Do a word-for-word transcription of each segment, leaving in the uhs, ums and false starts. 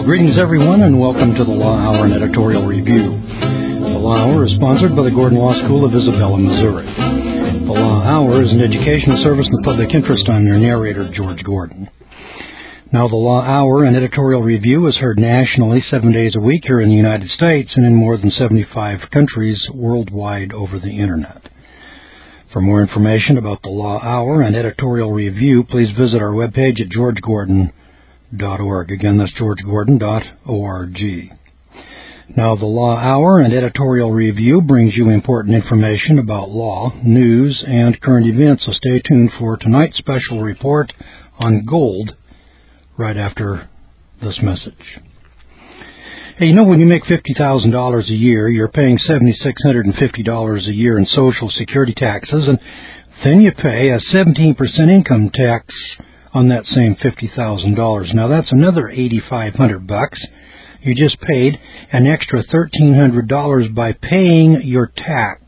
Greetings, everyone, and welcome to the Law Hour and Editorial Review. The Law Hour is sponsored by the Gordon Law School of Isabella, Missouri. The Law Hour is an educational service in the public interest. I'm your narrator, George Gordon. Now, the Law Hour and Editorial Review is heard nationally seven days a week here in the United States and in more than seventy-five countries worldwide over the Internet. For more information about the Law Hour and Editorial Review, please visit our webpage at george gordon dot org. Again, that's george gordon dot org. Now, the Law Hour and Editorial Review brings you important information about law, news, and current events, so stay tuned for tonight's special report on gold right after this message. Hey, you know, when you make fifty thousand dollars a year, you're paying seven thousand six hundred fifty dollars a year in Social Security taxes, and then you pay a seventeen percent income tax on that same fifty thousand dollars. Now, that's another eight thousand five hundred bucks. You just paid an extra one thousand three hundred dollars by paying your tax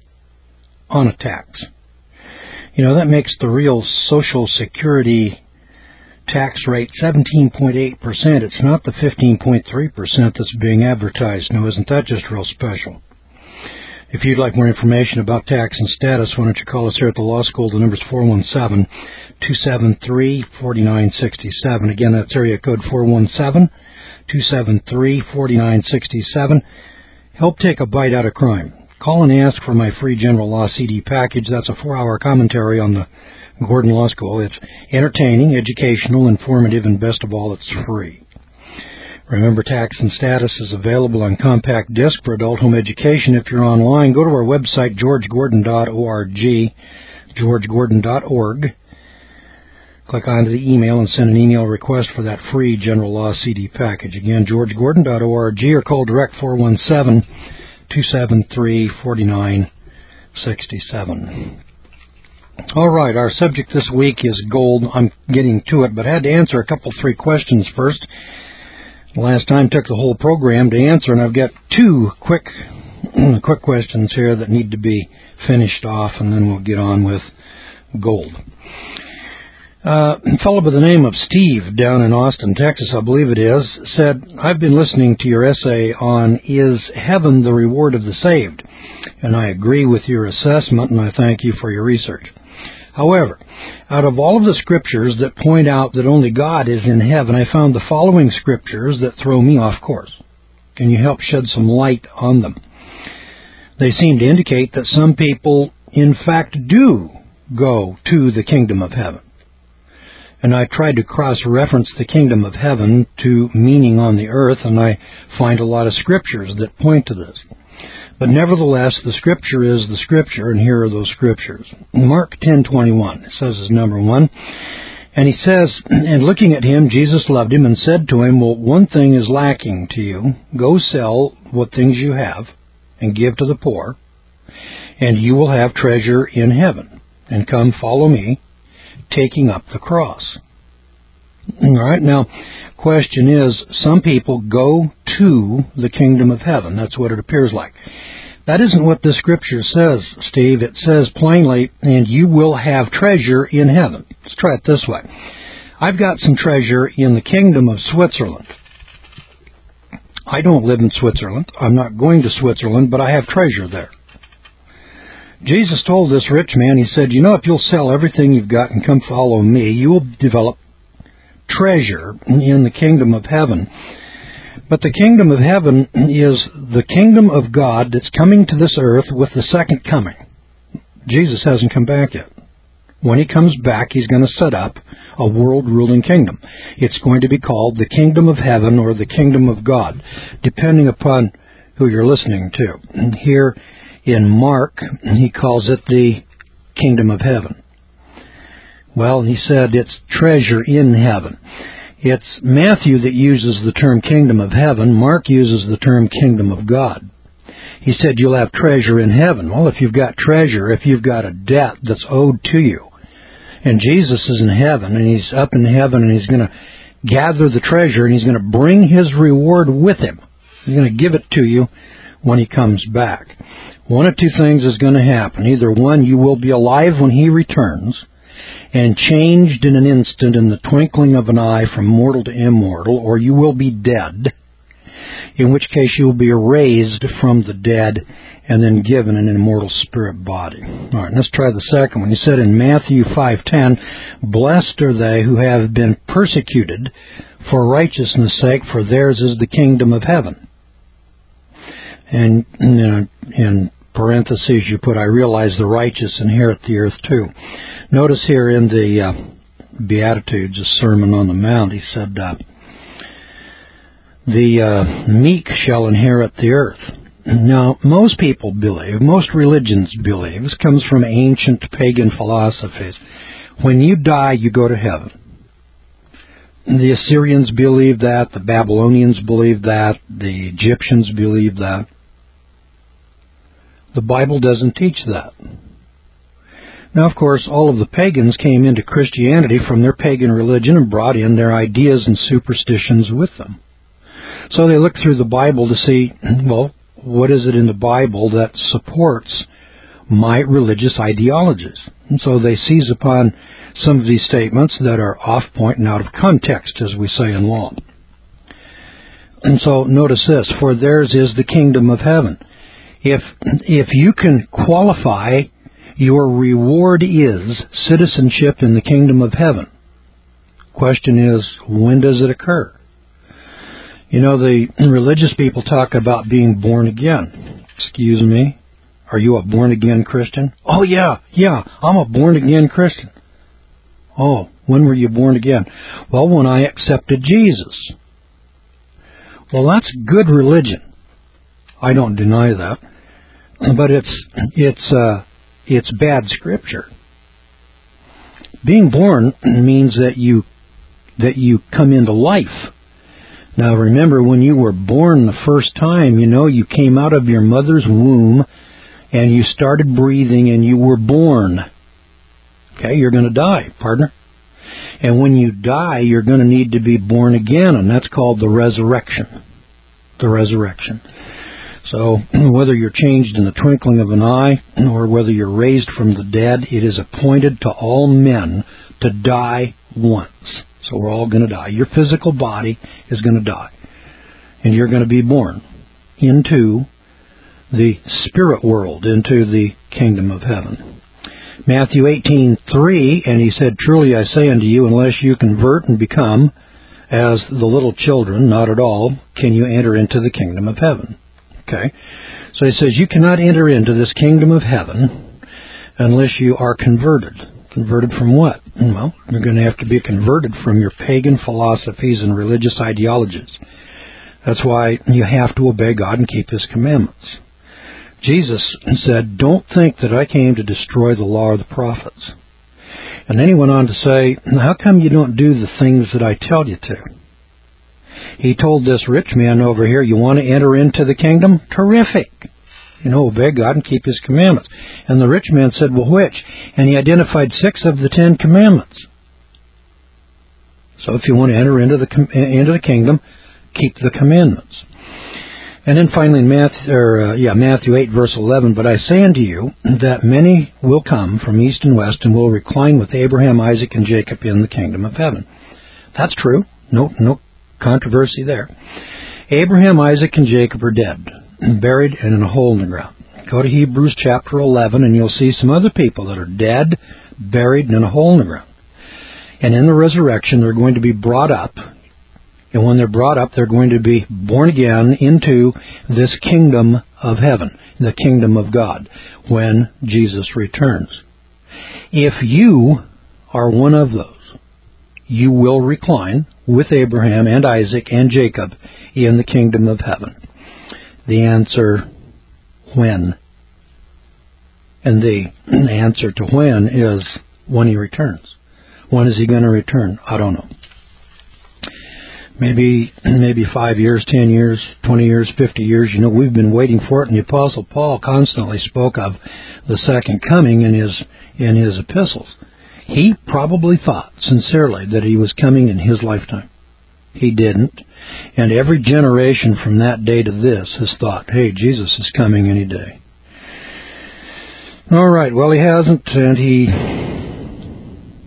on a tax. You know, that makes the real Social Security tax rate seventeen point eight percent. It's not the fifteen point three percent that's being advertised. Now, isn't that just real special? If you'd like more information about tax and status, why don't you call us here at the law school? The number's four one seven, two seven three, four nine six seven. Again, that's area code four one seven, two seven three, four nine six seven. Help take a bite out of crime. Call and ask for my free general law C D package. That's a four-hour commentary on the Gordon Law School. It's entertaining, educational, informative, and best of all, it's free. Remember, Tax and Status is available on compact disc for adult home education. If you're online, go to our website, george gordon dot org, george gordon dot org. Click onto the email and send an email request for that free general law C D package. Again, george gordon dot org, or call direct four one seven, two seven three, four nine six seven. All right, our subject this week is gold. I'm getting to it, but I had to answer a couple, three questions first. Last time took the whole program to answer, and I've got two quick quick questions here that need to be finished off, and then we'll get on with gold. Uh, a fellow by the name of Steve down in Austin, Texas, I believe it is, said, I've been listening to your essay on Is Heaven the Reward of the Saved? And I agree with your assessment, and I thank you for your research. However, out of all of the scriptures that point out that only God is in heaven, I found the following scriptures that throw me off course. Can you help shed some light on them? They seem to indicate that some people, in fact, do go to the kingdom of heaven. And I tried to cross-reference the kingdom of heaven to meaning on the earth, and I find a lot of scriptures that point to this. But nevertheless, the Scripture is the Scripture, and here are those Scriptures. Mark ten twenty-one, it says as number one, and he says, and looking at him, Jesus loved him and said to him, well, one thing is lacking to you. Go sell what things you have and give to the poor, and you will have treasure in heaven. And come follow me, taking up the cross. All right, now, question is, some people go to the kingdom of heaven. That's what it appears like. That isn't what this scripture says, Steve. It says plainly, and you will have treasure in heaven. Let's try it this way. I've got some treasure in the kingdom of Switzerland. I don't live in Switzerland. I'm not going to Switzerland, but I have treasure there. Jesus told this rich man, he said, you know, if you'll sell everything you've got and come follow me, you will develop treasure in the kingdom of heaven. But the kingdom of heaven is the kingdom of God that's coming to this earth with the second coming. Jesus hasn't come back yet. When he comes back, he's going to set up a world-ruling kingdom. It's going to be called the kingdom of heaven or the kingdom of God, depending upon who you're listening to. And here in Mark, he calls it the kingdom of heaven. Well, he said it's treasure in heaven. It's Matthew that uses the term kingdom of heaven. Mark uses the term kingdom of God. He said you'll have treasure in heaven. Well, if you've got treasure, if you've got a debt that's owed to you, and Jesus is in heaven, and he's up in heaven, and he's going to gather the treasure, and he's going to bring his reward with him. He's going to give it to you when he comes back. One of two things is going to happen. Either one, you will be alive when he returns, and changed in an instant, in the twinkling of an eye, from mortal to immortal, or you will be dead, in which case you will be raised from the dead and then given an immortal spirit body. All right, let's try the second one. He said in Matthew five ten, "Blessed are they who have been persecuted for righteousness' sake, for theirs is the kingdom of heaven." And you know, in parentheses you put, "I realize the righteous inherit the earth too." Notice here in the uh, Beatitudes, the Sermon on the Mount, he said, uh, the uh, meek shall inherit the earth. Now, most people believe, most religions believe, this comes from ancient pagan philosophies, when you die, you go to heaven. The Assyrians believed that, the Babylonians believed that, the Egyptians believed that. The Bible doesn't teach that. Now, of course, all of the pagans came into Christianity from their pagan religion and brought in their ideas and superstitions with them. So they looked through the Bible to see, well, what is it in the Bible that supports my religious ideologies? And so they seize upon some of these statements that are off-point and out of context, as we say in law. And so notice this, "For theirs is the kingdom of heaven." If if you can qualify, your reward is citizenship in the kingdom of heaven. Question is, when does it occur? You know, the religious people talk about being born again. Excuse me? Are you a born-again Christian? Oh, yeah, yeah, I'm a born-again Christian. Oh, when were you born again? Well, when I accepted Jesus. Well, that's good religion. I don't deny that. But it's it's uh, it's bad scripture. Being born means that you that you come into life. Now remember, when you were born the first time, you know, you came out of your mother's womb and you started breathing and you were born. Okay, you're going to die, partner. And when you die, you're going to need to be born again, and that's called the resurrection. The resurrection. So whether you're changed in the twinkling of an eye or whether you're raised from the dead, it is appointed to all men to die once. So we're all going to die. Your physical body is going to die. And you're going to be born into the spirit world, into the kingdom of heaven. Matthew eighteen three, "And he said, Truly I say unto you, unless you convert and become as the little children, not at all, can you enter into the kingdom of heaven." Okay? So he says you cannot enter into this kingdom of heaven unless you are converted. Converted from what? Well, you're going to have to be converted from your pagan philosophies and religious ideologies. That's why you have to obey God and keep His commandments. Jesus said, "Don't think that I came to destroy the law or the prophets." And then he went on to say, "How come you don't do the things that I tell you to?" He told this rich man over here, "You want to enter into the kingdom? Terrific. You know, obey God and keep His commandments." And the rich man said, "Well, which?" And he identified six of the Ten Commandments. So if you want to enter into the into the kingdom, keep the commandments. And then finally, in Matthew, or, uh, yeah, Matthew eight, verse eleven, "But I say unto you that many will come from east and west and will recline with Abraham, Isaac, and Jacob in the kingdom of heaven." That's true. No, no controversy there. Abraham, Isaac, and Jacob are dead, buried, and in a hole in the ground. Go to Hebrews chapter eleven, and you'll see some other people that are dead, buried, and in a hole in the ground. And in the resurrection, they're going to be brought up. And when they're brought up, they're going to be born again into this kingdom of heaven, the kingdom of God, when Jesus returns. If you are one of those, you will recline with Abraham and Isaac and Jacob in the kingdom of heaven. The answer, when? And the answer to when is when He returns. When is He going to return? I don't know. Maybe maybe five years, ten years, twenty years, fifty years. You know, we've been waiting for it, and the Apostle Paul constantly spoke of the second coming in his in his epistles. He probably thought sincerely that He was coming in his lifetime. He didn't. And every generation from that day to this has thought, hey, Jesus is coming any day. All right, well, He hasn't, and He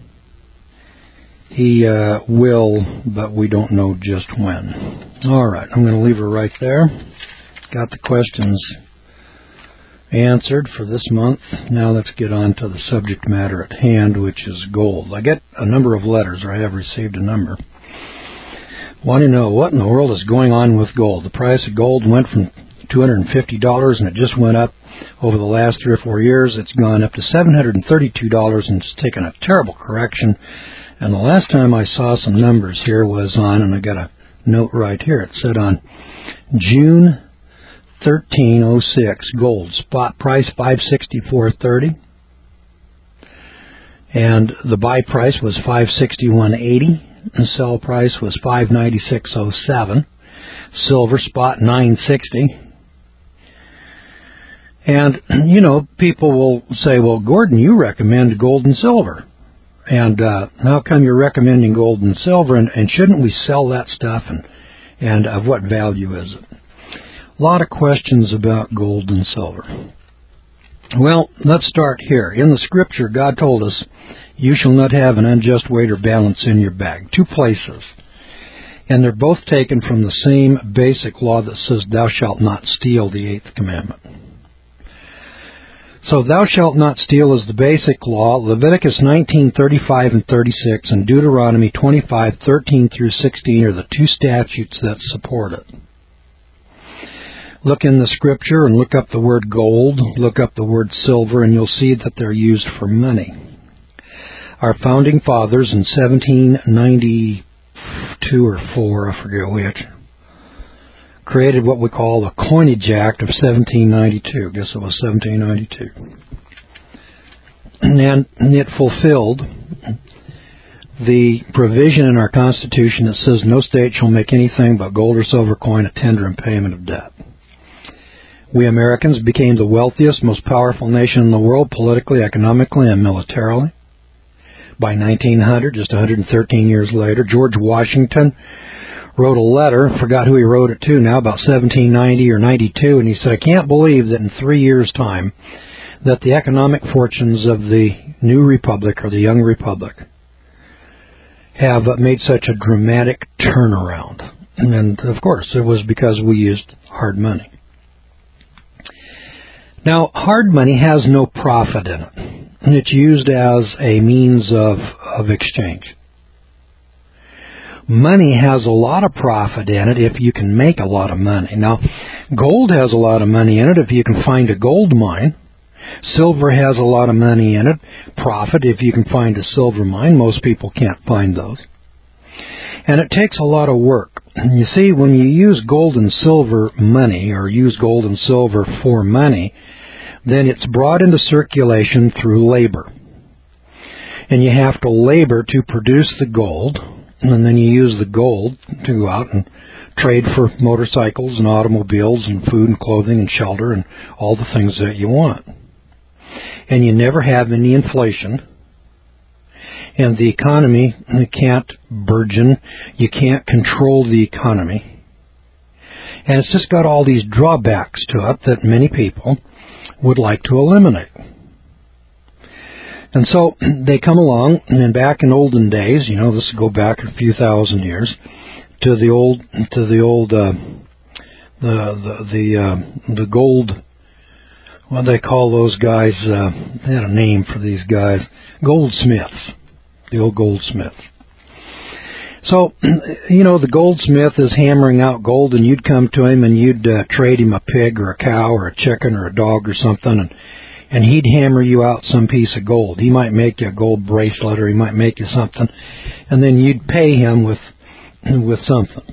He uh, will, but we don't know just when. All right, I'm going to leave her right there. Got the questions answered for this month. Now let's get on to the subject matter at hand, which is gold. I get a number of letters, or I have received a number, want to know what in the world is going on with gold. The price of gold went from two hundred fifty dollars, and it just went up over the last three or four years. It's gone up to seven hundred thirty-two dollars, and it's taken a terrible correction. And the last time I saw some numbers here was on, and I got a note right here, it said on June thirteenth oh six, gold spot price five sixty-four thirty, and the buy price was five sixty-one eighty, and sell price was five ninety-six oh seven. Silver spot nine sixty. And, you know, people will say, well, Gordon, you recommend gold and silver. And uh, how come you're recommending gold and silver, and, and shouldn't we sell that stuff, and, and of what value is it? A lot of questions about gold and silver. Well, let's start here. In the Scripture, God told us, you shall not have an unjust weight or balance in your bag. Two places. And they're both taken from the same basic law that says, thou shalt not steal, the eighth commandment. So thou shalt not steal is the basic law. Leviticus nineteen thirty-five and thirty-six and Deuteronomy twenty-five thirteen through sixteen are the two statutes that support it. Look in the Scripture and look up the word gold, look up the word silver, and you'll see that they're used for money. Our founding fathers in seventeen ninety-two or four, I forget which, created what we call the Coinage Act of seventeen ninety-two. I guess it was seventeen ninety-two. And it fulfilled the provision in our Constitution that says no state shall make anything but gold or silver coin a tender in payment of debt. We Americans became the wealthiest, most powerful nation in the world, politically, economically, and militarily. By nineteen hundred, just one hundred thirteen years later, George Washington wrote a letter, forgot who he wrote it to now, about seventeen ninety or ninety-two, and he said, I can't believe that in three years' time that the economic fortunes of the new republic, or the young republic, have made such a dramatic turnaround. And, of course, it was because we used hard money. Now, hard money has no profit in it, and it's used as a means of, of exchange. Money has a lot of profit in it if you can make a lot of money. Now, gold has a lot of money in it if you can find a gold mine. Silver has a lot of money in it, profit if you can find a silver mine. Most people can't find those. And it takes a lot of work. You see, when you use gold and silver money, or use gold and silver for money, then it's brought into circulation through labor. And you have to labor to produce the gold, and then you use the gold to go out and trade for motorcycles and automobiles and food and clothing and shelter and all the things that you want. And you never have any inflation. And the economy can't burgeon. You can't control the economy. And it's just got all these drawbacks to it that many people would like to eliminate. And so they come along, and then back in olden days, you know, this will go back a few thousand years, to the old, to the old, uh, the the the, uh, the gold. What do they call those guys? Uh, they had a name for these guys, goldsmiths, the old goldsmiths. So, you know, the goldsmith is hammering out gold, and you'd come to him and you'd uh, trade him a pig or a cow or a chicken or a dog or something, and and he'd hammer you out some piece of gold. He might make you a gold bracelet, or he might make you something, and then you'd pay him with with something.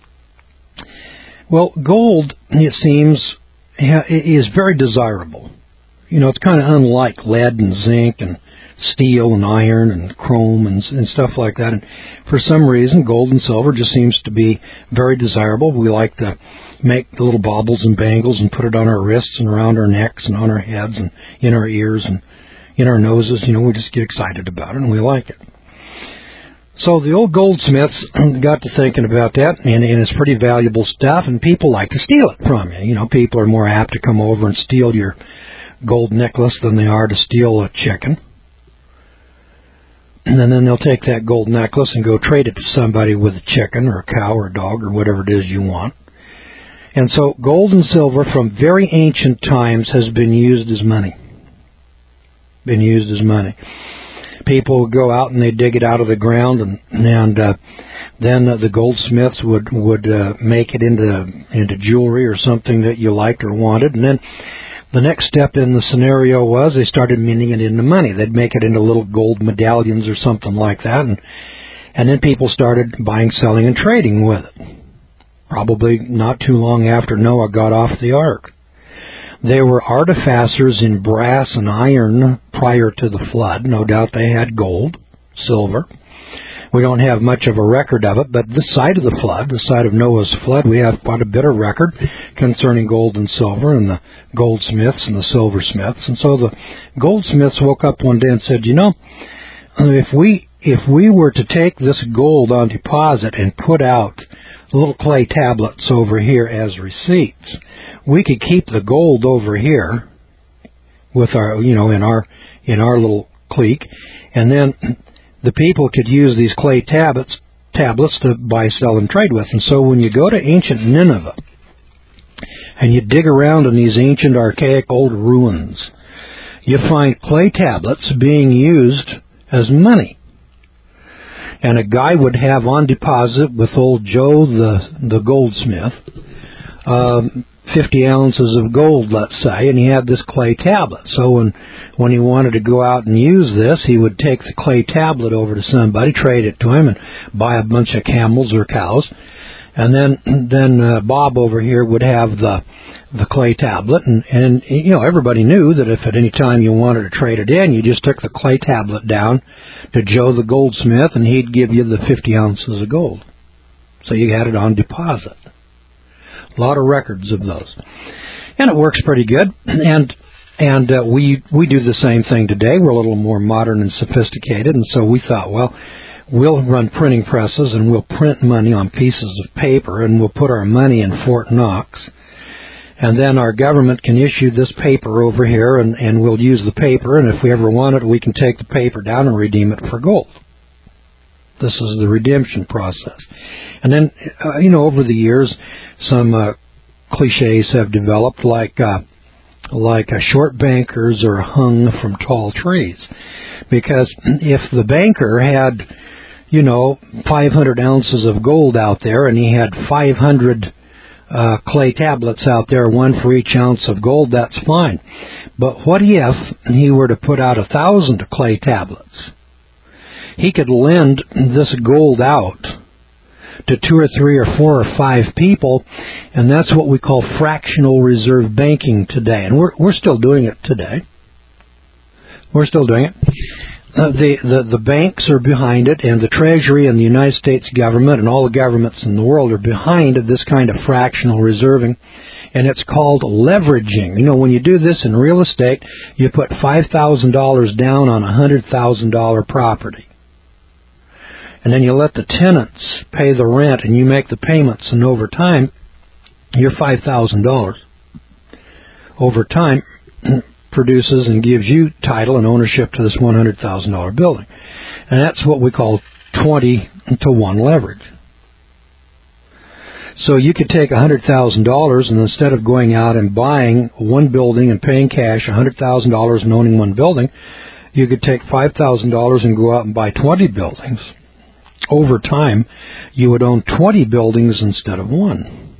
Well, gold, it seems, is very desirable. You know, it's kind of unlike lead and zinc and steel and iron and chrome and, and stuff like that. And for some reason, gold and silver just seems to be very desirable. We like to make the little baubles and bangles and put it on our wrists and around our necks and on our heads and in our ears and in our noses. You know, we just get excited about it and we like it. So the old goldsmiths got to thinking about that, and, and it's pretty valuable stuff, and people like to steal it from you. You know, people are more apt to come over and steal your gold necklace than they are to steal a chicken. and then they'll take that gold necklace and go trade it to somebody with a chicken or a cow or a dog or whatever it is you want. And so gold and silver from very ancient times has been used as money. Been used as money. People would go out and they dig it out of the ground, and and uh, then uh, the goldsmiths would would uh, make it into into jewelry or something that you liked or wanted, and then the next step in the scenario was they started minting it into money. They'd make it into little gold medallions or something like that, and and then people started buying, selling, and trading with it. Probably not too long after Noah got off the ark. They were artificers in brass and iron prior to the flood. No doubt they had gold, silver. We don't have much of a record of it, but this side of the flood, the side of Noah's flood, we have quite a bit of record concerning gold and silver and the goldsmiths and the silversmiths. And so the goldsmiths woke up one day and said, you know, if we if we were to take this gold on deposit and put out little clay tablets over here as receipts, we could keep the gold over here with our, you know, in our in our little clique, and then the people could use these clay tablets tablets to buy, sell, and trade with. And so when you go to ancient Nineveh and you dig around in these ancient, archaic, old ruins, you find clay tablets being used as money. And a guy would have on deposit with old Joe the the goldsmith um, fifty ounces of gold, let's say, and he had this clay tablet. So when when he wanted to go out and use this, he would take the clay tablet over to somebody, trade it to him, and buy a bunch of camels or cows. And then then uh, Bob over here would have the the clay tablet, and, and you know, everybody knew that if at any time you wanted to trade it in, you just took the clay tablet down to Joe the goldsmith, and he'd give you the fifty ounces of gold. So you had it on deposit. A lot of records of those. And it works pretty good. And and uh, we we do the same thing today. We're a little more modern and sophisticated, and so we thought, well, we'll run printing presses and we'll print money on pieces of paper, and we'll put our money in Fort Knox. And then our government can issue this paper over here, and, and we'll use the paper, and if we ever want it, we can take the paper down and redeem it for gold. This is the redemption process. And then, uh, you know, over the years, some uh, cliches have developed, like uh, like uh, short bankers are hung from tall trees. Because if the banker had, you know, five hundred ounces of gold out there, and he had five hundred uh, clay tablets out there, one for each ounce of gold, that's fine. But what if he were to put out a thousand clay tablets? He could lend this gold out to two or three or four or five people, and that's what we call fractional reserve banking today. And we're we're still doing it today. We're still doing it. Uh, the, the the banks are behind it, and the Treasury and the United States government and all the governments in the world are behind this kind of fractional reserving, and it's called leveraging. You know, when you do this in real estate, you put five thousand dollars down on a one hundred thousand dollars property. And then you let the tenants pay the rent, and you make the payments, and over time, your five thousand dollars over time produces and gives you title and ownership to this one hundred thousand dollars building. And that's what we call twenty to one leverage. So you could take one hundred thousand dollars, and instead of going out and buying one building and paying cash one hundred thousand dollars and owning one building, you could take five thousand dollars and go out and buy twenty buildings. Over time, you would own twenty buildings instead of one.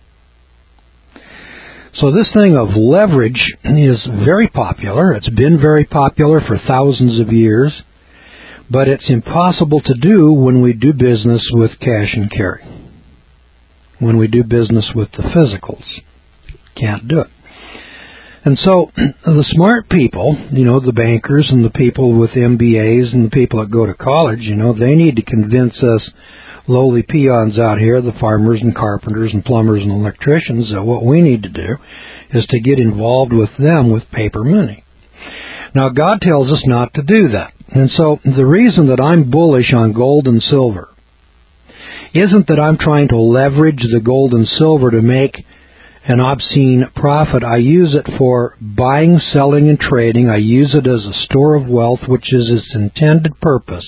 So this thing of leverage is very popular. It's been very popular for thousands of years, but it's impossible to do when we do business with cash and carry. When we do business with the physicals. Can't do it. And so the smart people, you know, the bankers and the people with M B As and the people that go to college, you know, they need to convince us lowly peons out here, the farmers and carpenters and plumbers and electricians, that what we need to do is to get involved with them with paper money. Now, God tells us not to do that. And so the reason that I'm bullish on gold and silver isn't that I'm trying to leverage the gold and silver to make an obscene profit. I use it for buying, selling, and trading. I use it as a store of wealth, which is its intended purpose.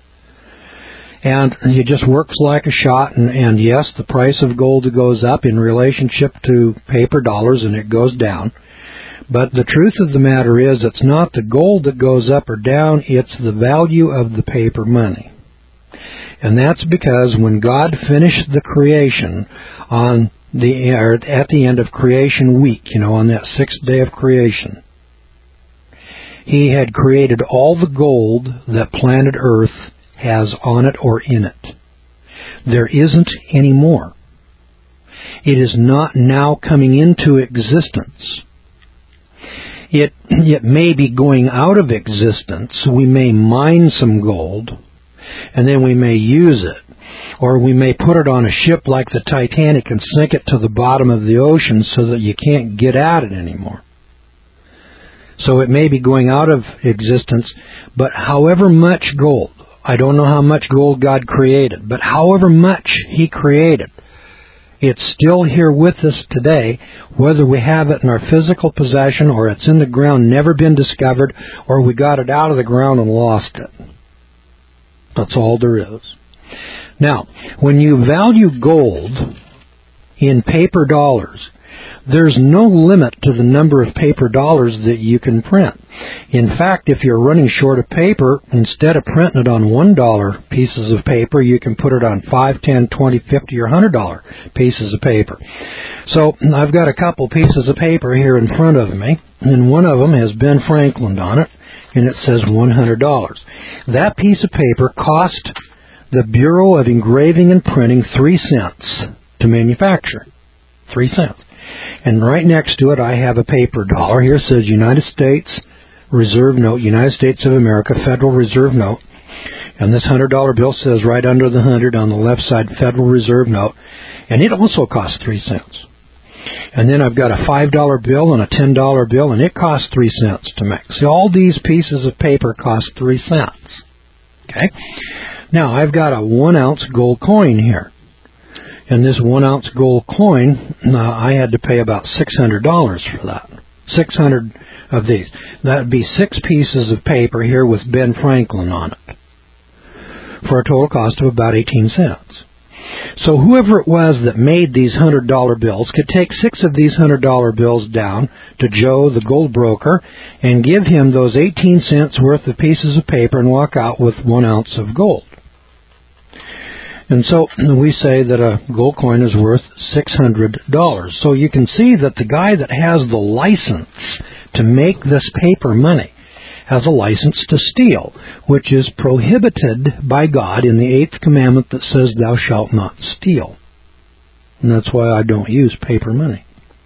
And it just works like a shot, and, and yes, the price of gold goes up in relationship to paper dollars, and it goes down. But the truth of the matter is, it's not the gold that goes up or down, it's the value of the paper money. And that's because when God finished the creation on the or at the end of creation week, you know, on that sixth day of creation, He had created all the gold that planet Earth has on it or in it. There isn't any more. It is not now coming into existence. It, it may be going out of existence. We may mine some gold, and then we may use it. Or we may put it on a ship like the Titanic and sink it to the bottom of the ocean so that you can't get at it anymore. So it may be going out of existence, but however much gold, I don't know how much gold God created, but however much He created, it's still here with us today, whether we have it in our physical possession or it's in the ground, never been discovered, or we got it out of the ground and lost it. That's all there is. Now, when you value gold in paper dollars, there's no limit to the number of paper dollars that you can print. In fact, if you're running short of paper, instead of printing it on one dollar pieces of paper, you can put it on five, ten, twenty, fifty, or one hundred dollar pieces of paper. So I've got a couple pieces of paper here in front of me, and one of them has Ben Franklin on it, and it says one hundred dollars. That piece of paper cost the Bureau of Engraving and Printing three cents to manufacture. Three cents. And right next to it, I have a paper dollar. Here it says United States Reserve Note, United States of America, Federal Reserve Note. And this one hundred dollar bill says right under the one hundred on the left side, Federal Reserve Note. And it also costs three cents. And then I've got a five dollar bill and a ten dollar bill, and it costs three cents to make. See, all these pieces of paper cost three cents. Okay? Now, I've got a one ounce gold coin here. And this one ounce gold coin, uh, I had to pay about six hundred dollars for that. six hundred of these. That would be six pieces of paper here with Ben Franklin on it, for a total cost of about eighteen cents. So whoever it was that made these one hundred dollar bills could take six of these one hundred dollar bills down to Joe, the gold broker, and give him those eighteen cents worth of pieces of paper and walk out with one ounce of gold. And so we say that a gold coin is worth six hundred dollars. So you can see that the guy that has the license to make this paper money has a license to steal, which is prohibited by God in the eighth commandment that says, thou shalt not steal. And that's why I don't use paper money.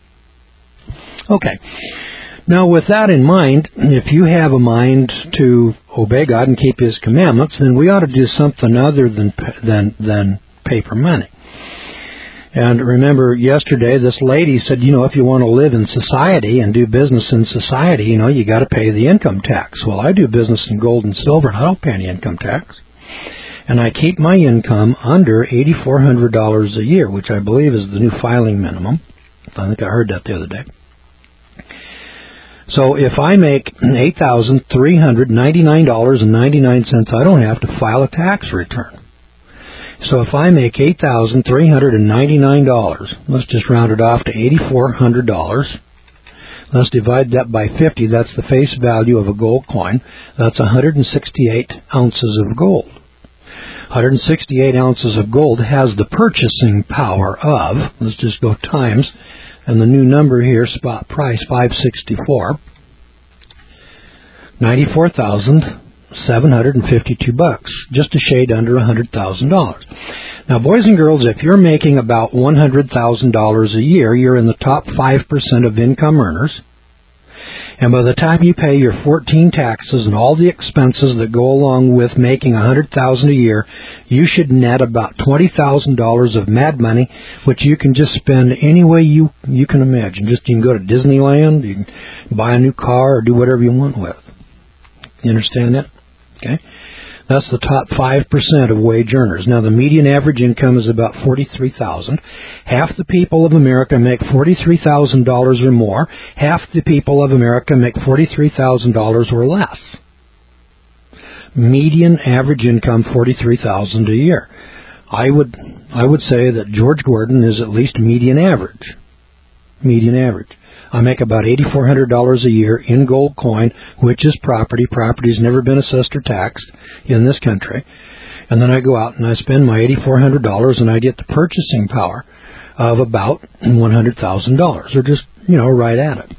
Okay. Now, with that in mind, if you have a mind to obey God and keep His commandments, then we ought to do something other than than than paper money. And remember, yesterday, this lady said, you know, if you want to live in society and do business in society, you know, you got to pay the income tax. Well, I do business in gold and silver, and I don't pay any income tax. And I keep my income under eight thousand four hundred dollars a year, which I believe is the new filing minimum. I think I heard that the other day. So if I make eight thousand three hundred ninety-nine dollars and ninety-nine cents, I don't have to file a tax return. So if I make eight thousand three hundred ninety-nine dollars, let's just round it off to eight thousand four hundred dollars. Let's divide that by fifty. That's the face value of a gold coin. That's one hundred sixty-eight ounces of gold. one hundred sixty-eight ounces of gold has the purchasing power of, let's just go times, and the new number here, spot price, five hundred sixty-four, ninety-four thousand seven hundred fifty-two bucks, just a shade under one hundred thousand dollars. Now, boys and girls, if you're making about one hundred thousand dollars a year, you're in the top five percent of income earners. And by the time you pay your fourteen taxes and all the expenses that go along with making one hundred thousand dollars a year, you should net about twenty thousand dollars of mad money, which you can just spend any way you, you can imagine. Just you can go to Disneyland, you can buy a new car, or do whatever you want with. You understand that? Okay? That's the top five percent of wage earners. Now, the median average income is about forty-three thousand dollars. Half the people of America make forty-three thousand dollars or more. Half the people of America make forty-three thousand dollars or less. Median average income, forty-three thousand dollars a year. I would I would say that George Gordon is at least median average. Median average. I make about eight thousand four hundred dollars a year in gold coin, which is property. Property's never been assessed or taxed in this country. And then I go out and I spend my eight thousand four hundred dollars and I get the purchasing power of about one hundred thousand dollars, or just, you know, right at it.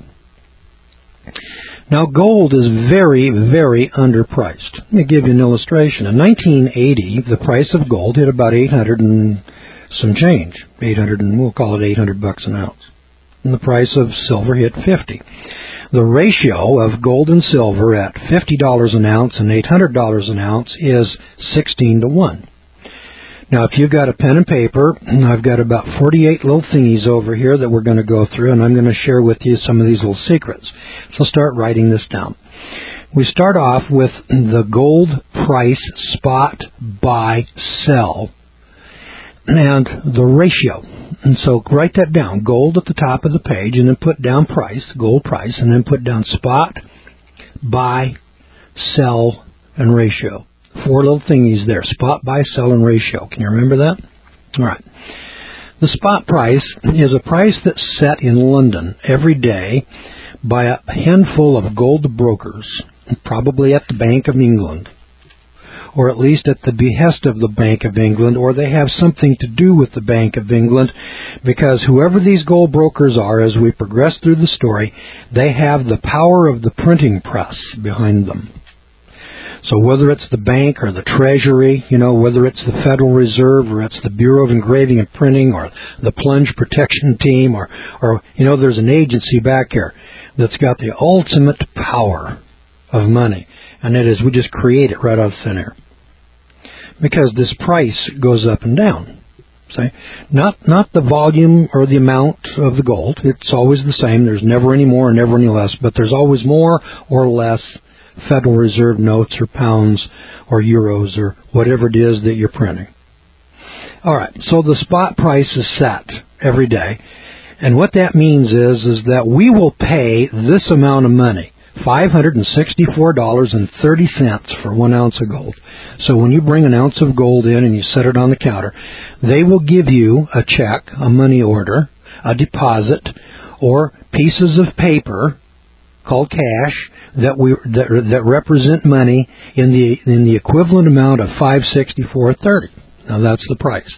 Now, gold is very, very underpriced. Let me give you an illustration. In nineteen eighty, the price of gold hit about eight hundred and some change. eight hundred, and we'll call it eight hundred bucks an ounce. And the price of silver hit fifty. The ratio of gold and silver at fifty dollars an ounce and eight hundred dollars an ounce is sixteen to one. Now, if you've got a pen and paper, I've got about forty-eight little thingies over here that we're going to go through, and I'm going to share with you some of these little secrets. So start writing this down. We start off with the gold price spot buy sell and the ratio. And so write that down, gold at the top of the page, and then put down price, gold price, and then put down spot, buy, sell, and ratio. Four little thingies there, spot, buy, sell, and ratio. Can you remember that? All right. The spot price is a price that's set in London every day by a handful of gold brokers, probably at the Bank of England, or at least at the behest of the Bank of England, or they have something to do with the Bank of England, because whoever these gold brokers are, as we progress through the story, they have the power of the printing press behind them. So whether it's the bank or the Treasury, you know, whether it's the Federal Reserve or it's the Bureau of Engraving and Printing or the Plunge Protection Team, or, or you know, there's an agency back here that's got the ultimate power of money, and it is we just create it right out of thin air. Because this price goes up and down. See? Not not the volume or the amount of the gold. It's always the same. There's never any more or never any less, but there's always more or less Federal Reserve notes or pounds or euros or whatever it is that you're printing. All right, so the spot price is set every day. And what that means is, is that we will pay this amount of money, five hundred sixty-four dollars and thirty cents for one ounce of gold. So when you bring an ounce of gold in and you set it on the counter, they will give you a check, a money order, a deposit, or pieces of paper called cash that we that, that represent money in the in the equivalent amount of five sixty-four thirty. Now that's the price.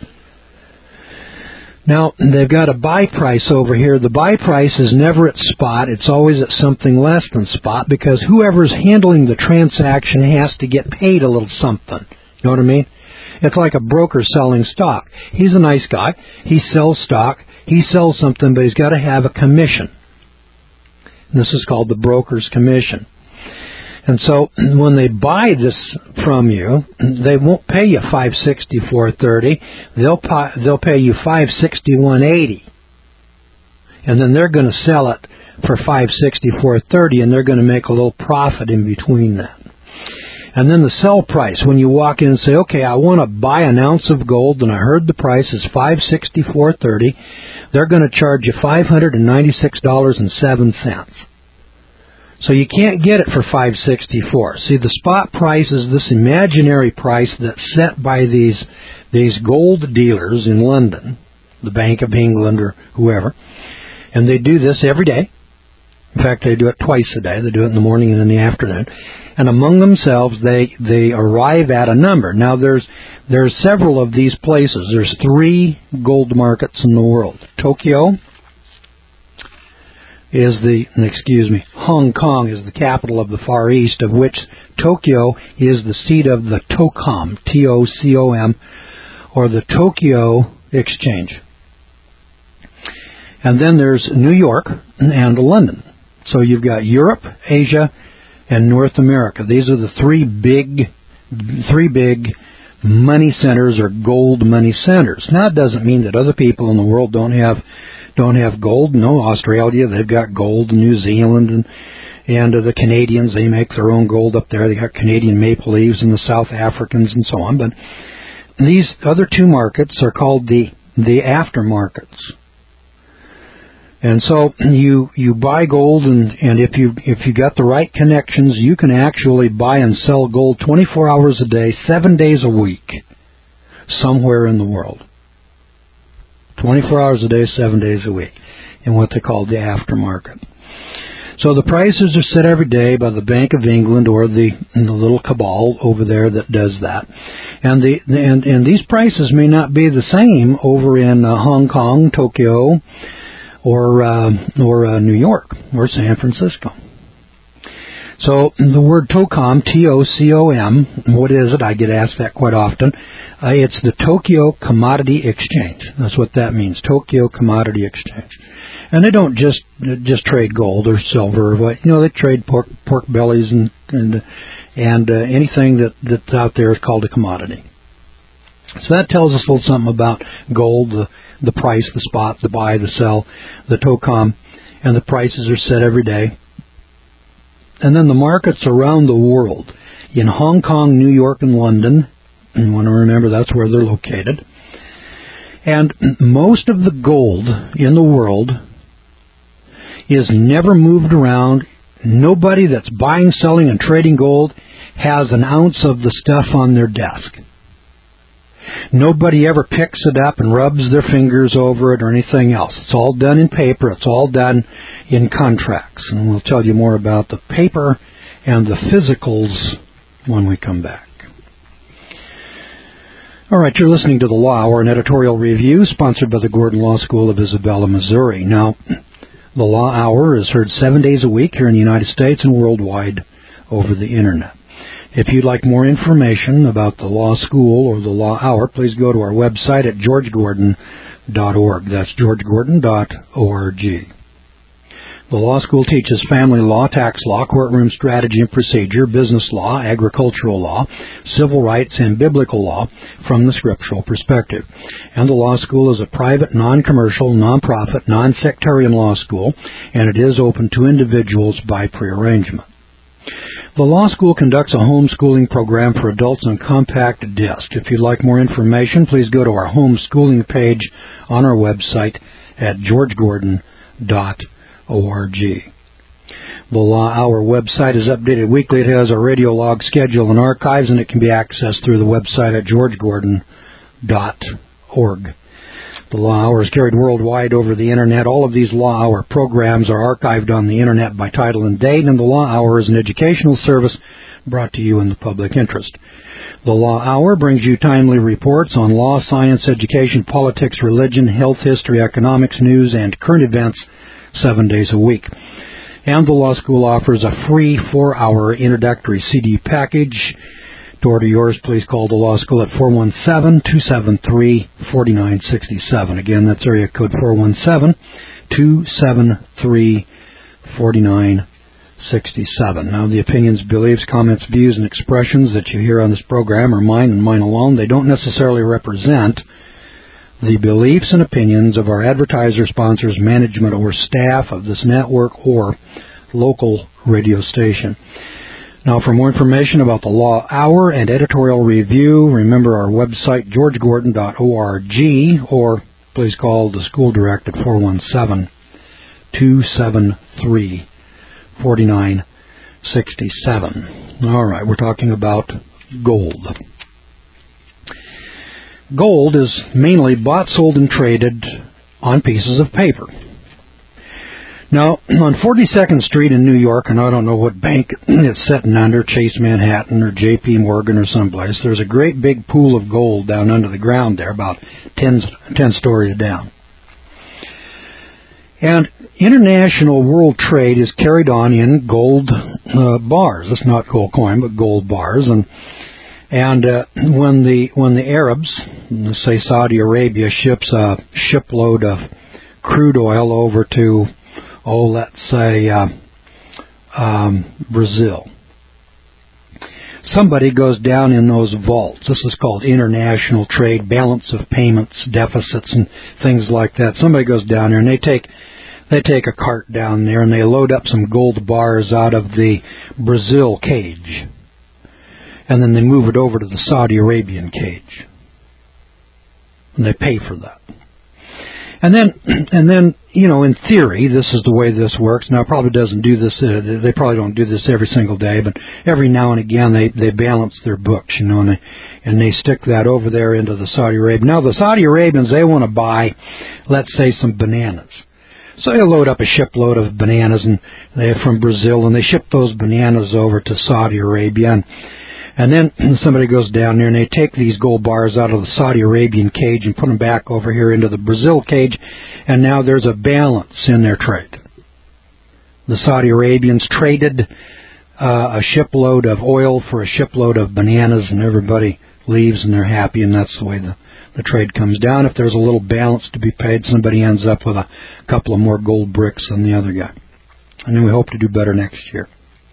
Now, they've got a buy price over here. The buy price is never at spot. It's always at something less than spot, because whoever's handling the transaction has to get paid a little something. You know what I mean? It's like a broker selling stock. He's a nice guy. He sells stock. He sells something, but he's got to have a commission. This is called the broker's commission. And so when they buy this from you, they won't pay you five sixty-four thirty. They'll pay, they'll pay you five sixty-one eighty. And then they're going to sell it for five sixty-four thirty, and they're going to make a little profit in between that. And then the sell price, when you walk in and say, okay, I want to buy an ounce of gold, and I heard the price is five sixty-four thirty, they're going to charge you five hundred ninety-six dollars and seven cents. So you can't get it for five sixty-four. See, the spot price is this imaginary price that's set by these these gold dealers in London, the Bank of England or whoever, and they do this every day. In fact, they do it twice a day. They do it in the morning and in the afternoon. And among themselves, they they arrive at a number. Now, there's there's several of these places. There's three gold markets in the world. Tokyo is the, excuse me, Hong Kong is the capital of the Far East, of which Tokyo is the seat of the TOCOM, T O C O M, or the Tokyo Exchange. And then there's New York and London. So you've got Europe, Asia, and North America. These are the three big, three big money centers or gold money centers. Now, it doesn't mean that other people in the world don't have don't have gold. No, Australia, they've got gold. New Zealand and And uh, the Canadians, they make their own gold up there. They got Canadian maple leaves and the South Africans and so on. But these other two markets are called the the aftermarkets. And so you you buy gold, and, and if you if you got the right connections, you can actually buy and sell gold twenty-four hours a day, seven days a week, somewhere in the world. twenty-four hours a day, seven days a week, in what they call the aftermarket. So the prices are set every day by the Bank of England or the, the little cabal over there that does that. And the and, and these prices may not be the same over in uh, Hong Kong, Tokyo, or uh, or uh, New York, or San Francisco. So the word TOCOM, T O C O M, what is it? I get asked that quite often. Uh, it's the Tokyo Commodity Exchange. That's what that means, Tokyo Commodity Exchange. And they don't just just trade gold or silver or what. You know, they trade pork pork bellies and and and uh, anything that that's out there is called a commodity. So that tells us a little something about gold, the the price, the spot, the buy, the sell, the TOCOM, and the prices are set every day. And then the markets around the world, in Hong Kong, New York, and London, and you want to remember that's where they're located. And most of the gold in the world is never moved around. Nobody that's buying, selling, and trading gold has an ounce of the stuff on their desk. Nobody ever picks it up and rubs their fingers over it or anything else. It's all done in paper. It's all done in contracts. And we'll tell you more about the paper and the physicals when we come back. All right, you're listening to the Law Hour, an editorial review sponsored by the Gordon Law School of Isabella, Missouri. Now, the Law Hour is heard seven days a week here in the United States and worldwide over the Internet. If you'd like more information about the law school or the Law Hour, please go to our website at george gordon dot org. That's george gordon dot org. The law school teaches family law, tax law, courtroom strategy and procedure, business law, agricultural law, civil rights, and biblical law from the scriptural perspective. And the law school is a private, non-commercial, non-profit, non-sectarian law school, and it is open to individuals by prearrangement. The law school conducts a homeschooling program for adults on compact disc. If you'd like more information, please go to our homeschooling page on our website at george gordon dot org. The Law Hour website is updated weekly. It has a radio log schedule and archives, and it can be accessed through the website at george gordon dot org. The Law Hour is carried worldwide over the Internet. All of these Law Hour programs are archived on the Internet by title and date, and the Law Hour is an educational service brought to you in the public interest. The Law Hour brings you timely reports on law, science, education, politics, religion, health, history, economics, news, and current events seven days a week. And the Law School offers a free four-hour introductory C D package. To order yours, please call the Law School at four one seven, two seven three, four nine six seven. Again, that's area code four one seven, two seven three, four nine six seven. Now, the opinions, beliefs, comments, views, and expressions that you hear on this program are mine and mine alone. They don't necessarily represent the beliefs and opinions of our advertiser, sponsors, management, or staff of this network or local radio station. Now, for more information about the Law Hour and editorial review, remember our website, george gordon dot org, or please call the school direct at four one seven, two seven three, four nine six seven. All right, we're talking about gold. Gold is mainly bought, sold, and traded on pieces of paper. Now, on forty-second Street in New York, and I don't know what bank it's sitting under, Chase Manhattan or J P Morgan or someplace, there's a great big pool of gold down under the ground there, about ten, ten stories down. And international world trade is carried on in gold uh, bars. It's not gold coin, but gold bars. And and uh, when the when the Arabs, let's say Saudi Arabia, ships a shipload of crude oil over to oh, let's say, uh, um, Brazil. Somebody goes down in those vaults. This is called international trade, balance of payments, deficits, and things like that. Somebody goes down there and they take They take a cart down there and they load up some gold bars out of the Brazil cage. And then they move it over to the Saudi Arabian cage. And they pay for that. And then, and then, you know, in theory, this is the way this works. Now, it probably doesn't do this, uh, they probably don't do this every single day, but every now and again they, they balance their books, you know, and they, and they stick that over there into the Saudi Arabian. Now, the Saudi Arabians, they want to buy, let's say, some bananas. So they load up a shipload of bananas and they're from Brazil, and they ship those bananas over to Saudi Arabia. And, and then somebody goes down there and they take these gold bars out of the Saudi Arabian cage and put them back over here into the Brazil cage, and now there's a balance in their trade. The Saudi Arabians traded uh, a shipload of oil for a shipload of bananas, and everybody leaves and they're happy, and that's the way the The trade comes down. If there's a little balance to be paid, somebody ends up with a couple of more gold bricks than the other guy. And then we hope to do better next year.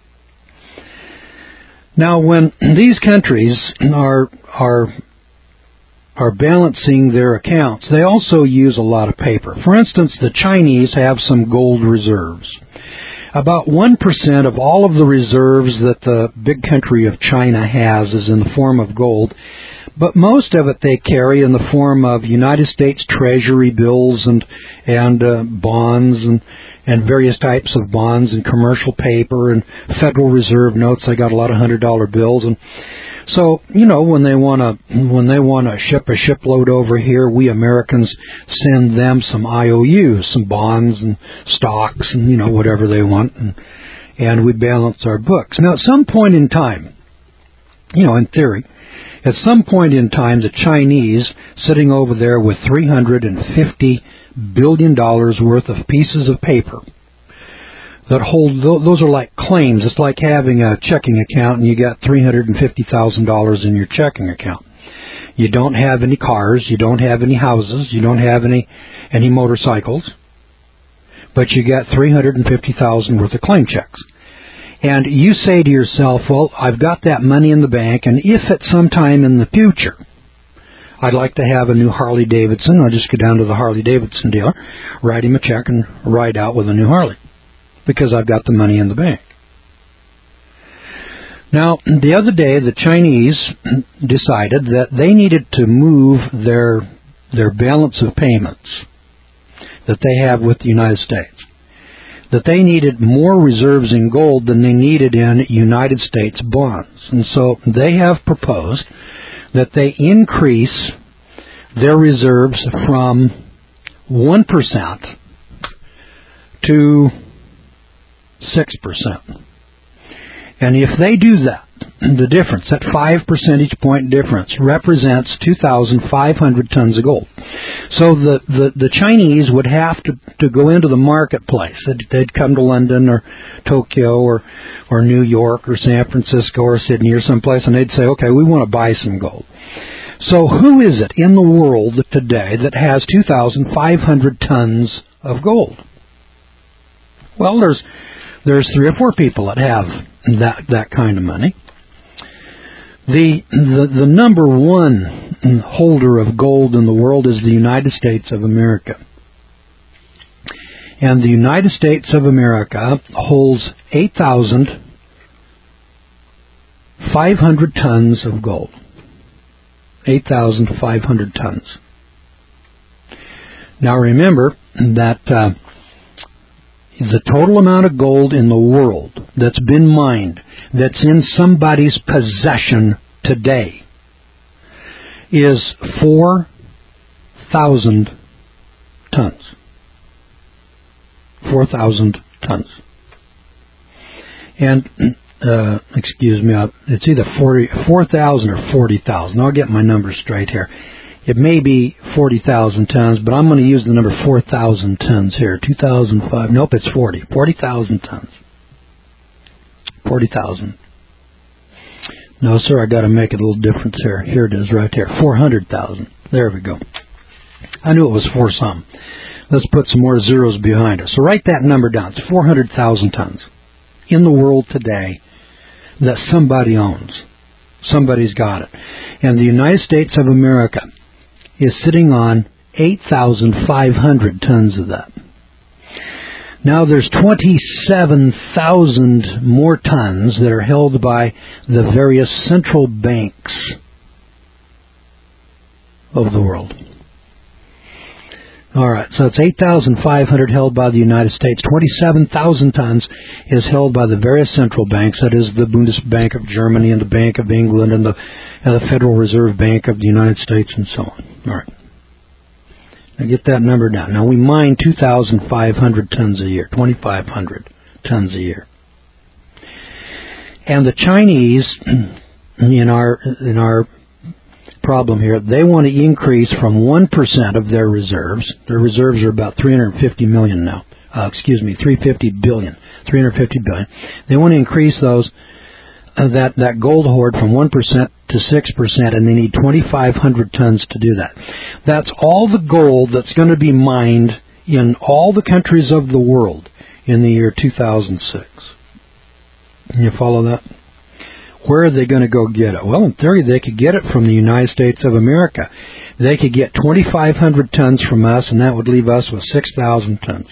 Now, when these countries are are are balancing their accounts, they also use a lot of paper. For instance, the Chinese have some gold reserves. About one percent of all of the reserves that the big country of China has is in the form of gold. But most of it they carry in the form of United States Treasury bills and and uh, bonds and and various types of bonds and commercial paper and Federal Reserve notes. They got a lot of hundred dollar bills, and so you know when they want to when they want to ship a shipload over here, we Americans send them some I O Us, some bonds and stocks and you know whatever they want, and and we balance our books. Now, at some point in time, you know, in theory. At some point in time, the Chinese, sitting over there with three hundred fifty billion dollars worth of pieces of paper that hold, those are like claims. It's like having a checking account and you got three hundred fifty thousand dollars in your checking account. You don't have any cars, you don't have any houses, you don't have any, any motorcycles, but you got three hundred fifty thousand dollars worth of claim checks. And you say to yourself, well, I've got that money in the bank, and if at some time in the future I'd like to have a new Harley Davidson, I'll just go down to the Harley Davidson dealer, write him a check, and ride out with a new Harley, because I've got the money in the bank. Now, the other day, the Chinese decided that they needed to move their their balance of payments that they have with the United States, that they needed more reserves in gold than they needed in United States bonds. And so they have proposed that they increase their reserves from one percent to six percent. And if they do that, the difference, that five percentage point difference, represents two thousand five hundred tons of gold. So the, the, the Chinese would have to, to go into the marketplace. They'd, they'd come to London or Tokyo or, or New York or San Francisco or Sydney or someplace, and they'd say, okay, we want to buy some gold. So who is it in the world today that has two thousand five hundred tons of gold? Well, there's there's three or four people that have that that kind of money. The, the the number one holder of gold in the world is the United States of America. And the United States of America holds eight thousand five hundred tons of gold. eight thousand five hundred tons. Now remember that uh, the total amount of gold in the world that's been mined, that's in somebody's possession today, is four thousand tons. four thousand tons. And, uh, excuse me, it's either four thousand or forty thousand. I'll get my numbers straight here. It may be forty thousand tons, but I'm going to use the number four thousand tons here. two thousand five, nope, it's forty. forty thousand tons. forty thousand. No, sir, I got to make it a little difference here. Here it is right there. four hundred thousand. There we go. I knew it was four some. Let's put some more zeros behind it. So write that number down. It's four hundred thousand tons in the world today that somebody owns. Somebody's got it. And the United States of America is sitting on eight thousand five hundred tons of that. Now there's twenty-seven thousand more tons that are held by the various central banks of the world. All right, so it's eight thousand five hundred held by the United States. twenty-seven thousand tons is held by the various central banks. That is the Bundesbank of Germany and the Bank of England and the, and the Federal Reserve Bank of the United States and so on. All right. Now get that number down. Now we mine two thousand five hundred tons a year, twenty-five hundred tons a year. And the Chinese, in our in our problem here, they want to increase from one percent of their reserves. Their reserves are about three hundred fifty million now. Uh, excuse me, three hundred fifty billion. three hundred fifty billion. They want to increase those uh, that that gold hoard from one percent to six percent, and they need twenty-five hundred tons to do that. That's all the gold that's going to be mined in all the countries of the world in the year two thousand six. Can you follow that? Where are they going to go get it? Well, in theory, they could get it from the United States of America. They could get twenty-five hundred tons from us, and that would leave us with six thousand tons.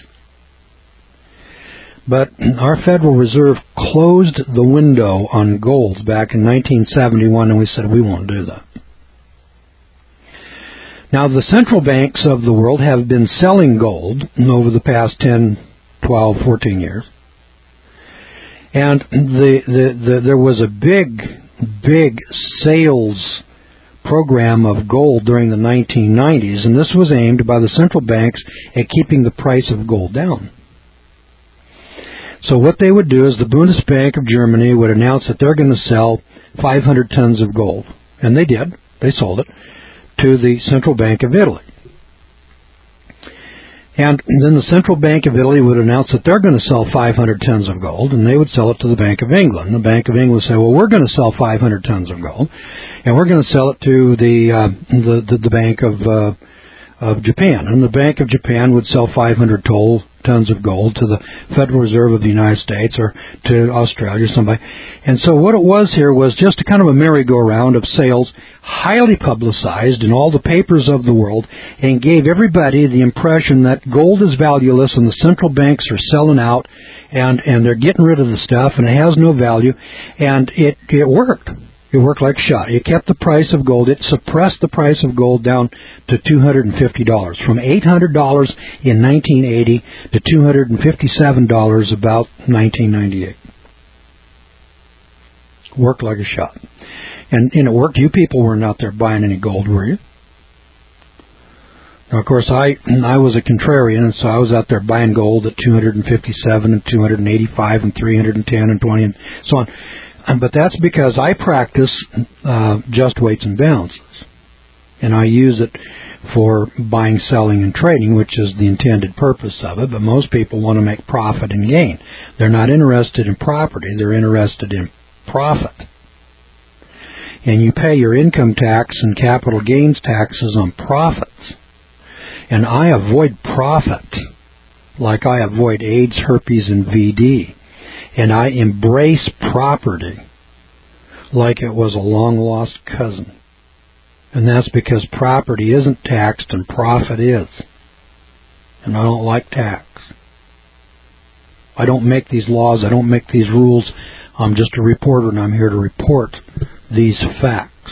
But our Federal Reserve closed the window on gold back in nineteen seventy-one, and we said we won't do that. Now, the central banks of the world have been selling gold over the past ten, twelve, fourteen years. And the, the, the, there was a big, big sales program of gold during the nineteen nineties, and this was aimed by the central banks at keeping the price of gold down. So what they would do is the Bundesbank of Germany would announce that they're going to sell five hundred tons of gold. And they did. They sold it to the Central Bank of Italy. And then the Central Bank of Italy would announce that they're going to sell five hundred tons of gold, and they would sell it to the Bank of England. The Bank of England would say, well, we're going to sell five hundred tons of gold, and we're going to sell it to the uh, the, the, the Bank of uh, of Japan. And the Bank of Japan would sell five hundred toll tons of gold to the Federal Reserve of the United States or to Australia or somebody. And so what it was here was just a kind of a merry-go-round of sales, highly publicized in all the papers of the world, and gave everybody the impression that gold is valueless and the central banks are selling out and, and they're getting rid of the stuff and it has no value. And it, it worked. It worked like a shot. It kept the price of gold. It suppressed the price of gold down to two hundred fifty dollars, from eight hundred dollars in nineteen eighty to two hundred fifty-seven dollars about nineteen ninety-eight. Worked like a shot. And, and it worked. You people weren't out there buying any gold, were you? Now, of course, I I was a contrarian, and so I was out there buying gold at two hundred fifty-seven and two hundred eighty-five and three hundred ten and twenty and so on. But that's because I practice uh, just weights and balances. And I use it for buying, selling, and trading, which is the intended purpose of it. But most people want to make profit and gain. They're not interested in property. They're interested in profit. And you pay your income tax and capital gains taxes on profits. And I avoid profit like I avoid AIDS, herpes, and V D. And I embrace property like it was a long-lost cousin. And that's because property isn't taxed and profit is. And I don't like tax. I don't make these laws. I don't make these rules. I'm just a reporter, and I'm here to report these facts.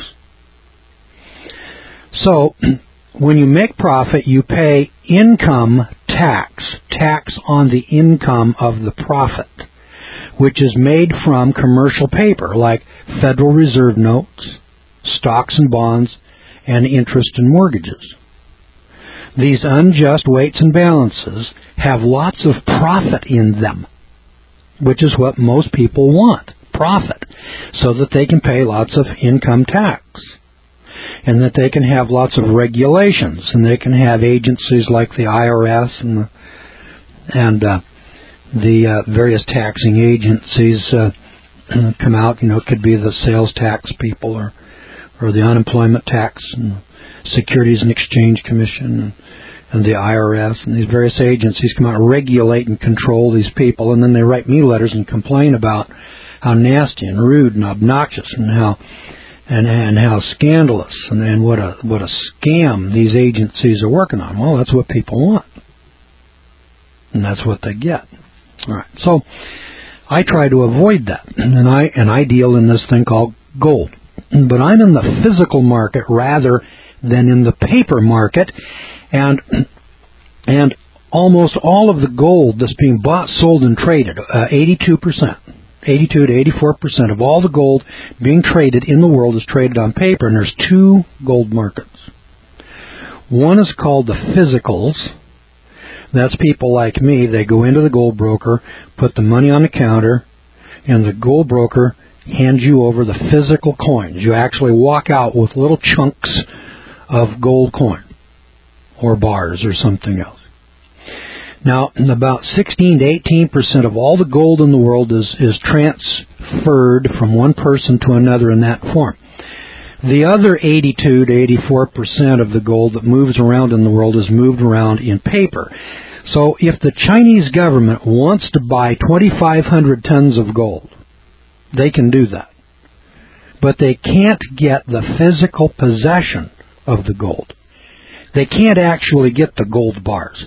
So, when you make profit, you pay income tax, tax on the income of the profit, which is made from commercial paper like Federal Reserve notes, stocks and bonds, and interest and mortgages. These unjust weights and balances have lots of profit in them, which is what most people want, profit, so that they can pay lots of income tax, and that they can have lots of regulations, and they can have agencies like the I R S and the, and uh, the uh, various taxing agencies uh, come out. You know, it could be the sales tax people or or the unemployment tax and Securities and Exchange Commission and, and the I R S, and these various agencies come out and regulate and control these people, and then they write me letters and complain about how nasty and rude and obnoxious and how and and how scandalous and, and what a what a scam these agencies are working on. Well, that's what people want. And that's what they get. All right. So I try to avoid that, and I and I deal in this thing called gold. But I'm in the physical market rather than in the paper market, and and almost all of the gold that's being bought, sold, and traded, uh, eighty-two percent, eighty-two to eighty-four percent of all the gold being traded in the world is traded on paper, and there's two gold markets. One is called the physicals. That's people like me. They go into the gold broker, put the money on the counter, and the gold broker hands you over the physical coins. You actually walk out with little chunks of gold coin or bars or something else. Now, about sixteen to eighteen percent of all the gold in the world is, is transferred from one person to another in that form. The other eighty-two to eighty-four percent of the gold that moves around in the world is moved around in paper. So if the Chinese government wants to buy twenty-five hundred tons of gold, they can do that. But they can't get the physical possession of the gold. They can't actually get the gold bars.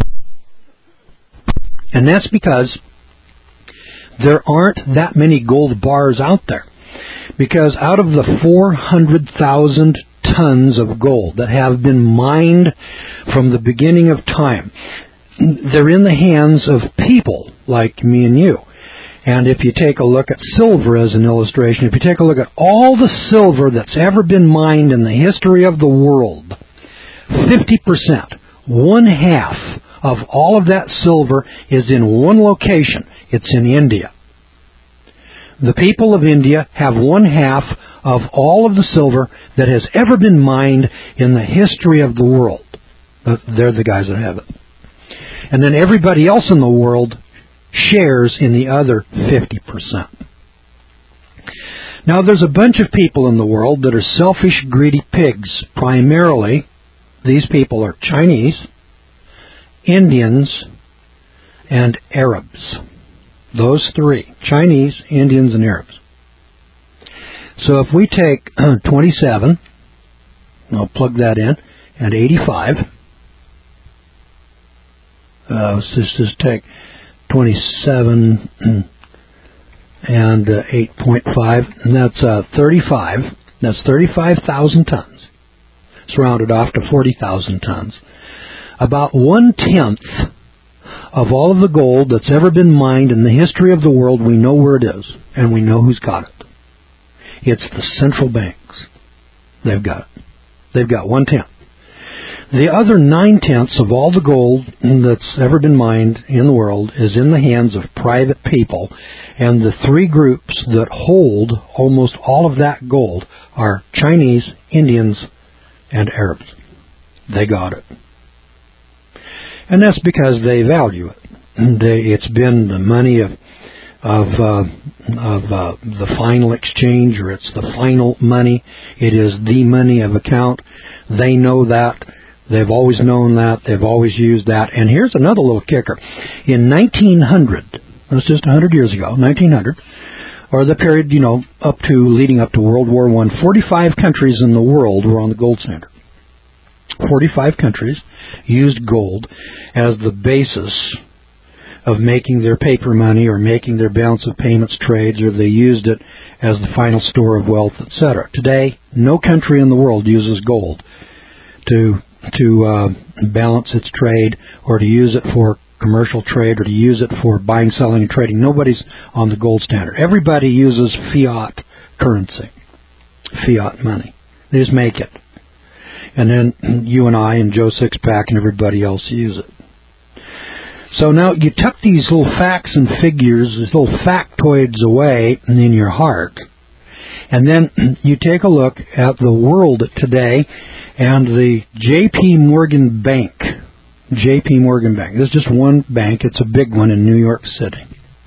And that's because there aren't that many gold bars out there. Because out of the four hundred thousand tons of gold that have been mined from the beginning of time, they're in the hands of people like me and you. And if you take a look at silver as an illustration, if you take a look at all the silver that's ever been mined in the history of the world, fifty percent, one half of all of that silver is in one location. It's in India. The people of India have one half of all of the silver that has ever been mined in the history of the world. They're the guys that have it. And then everybody else in the world shares in the other fifty percent. Now, there's a bunch of people in the world that are selfish, greedy pigs. Primarily, these people are Chinese, Indians, and Arabs. Those three, Chinese, Indians, and Arabs. So if we take twenty-seven, I'll plug that in, and eighty-five, uh, let's just, just take twenty-seven and uh, eight point five, and that's uh, thirty-five. That's thirty-five thousand tons. It's rounded off to forty thousand tons. About one-tenth of all of the gold that's ever been mined in the history of the world, we know where it is, and we know who's got it. It's the central banks. They've got it. They've got one-tenth. The other nine-tenths of all the gold that's ever been mined in the world is in the hands of private people, and the three groups that hold almost all of that gold are Chinese, Indians, and Arabs. They got it. And that's because they value it. They, it's been the money of of, uh, of uh, the final exchange, or it's the final money. It is the money of account. They know that. They've always known that. They've always used that. And here's another little kicker. In nineteen hundred, that's just one hundred years ago, nineteen hundred, or the period, you know, up to, leading up to World War One, forty-five countries in the world were on the gold standard. forty-five countries used gold as the basis of making their paper money or making their balance of payments trades, or they used it as the final store of wealth, et cetera. Today, no country in the world uses gold to to uh, balance its trade, or to use it for commercial trade, or to use it for buying, selling, and trading. Nobody's on the gold standard. Everybody uses fiat currency, fiat money. They just make it. And then you and I and Joe Sixpack and everybody else use it. So now you tuck these little facts and figures, these little factoids away in your heart, and then you take a look at the world today and the J P Morgan Bank. J P Morgan Bank. This is just one bank. It's a big one in New York City.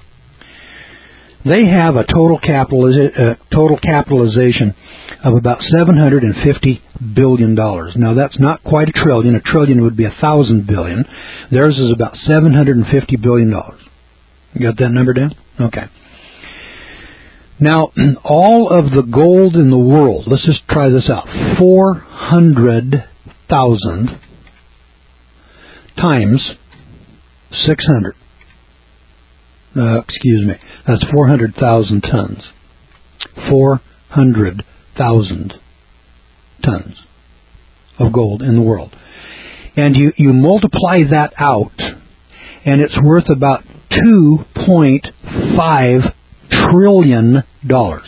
They have a total capitaliza- uh, total capitalization of about seven hundred fifty billion dollars. Now, that's not quite a trillion. A trillion would be a thousand billion. Theirs is about seven hundred fifty billion dollars. You got that number down? Okay. Now, all of the gold in the world, let's just try this out, four hundred thousand times six hundred. Uh, excuse me. That's four hundred thousand tons. four hundred thousand tons of gold in the world. And you, you multiply that out, and it's worth about two point five trillion dollars.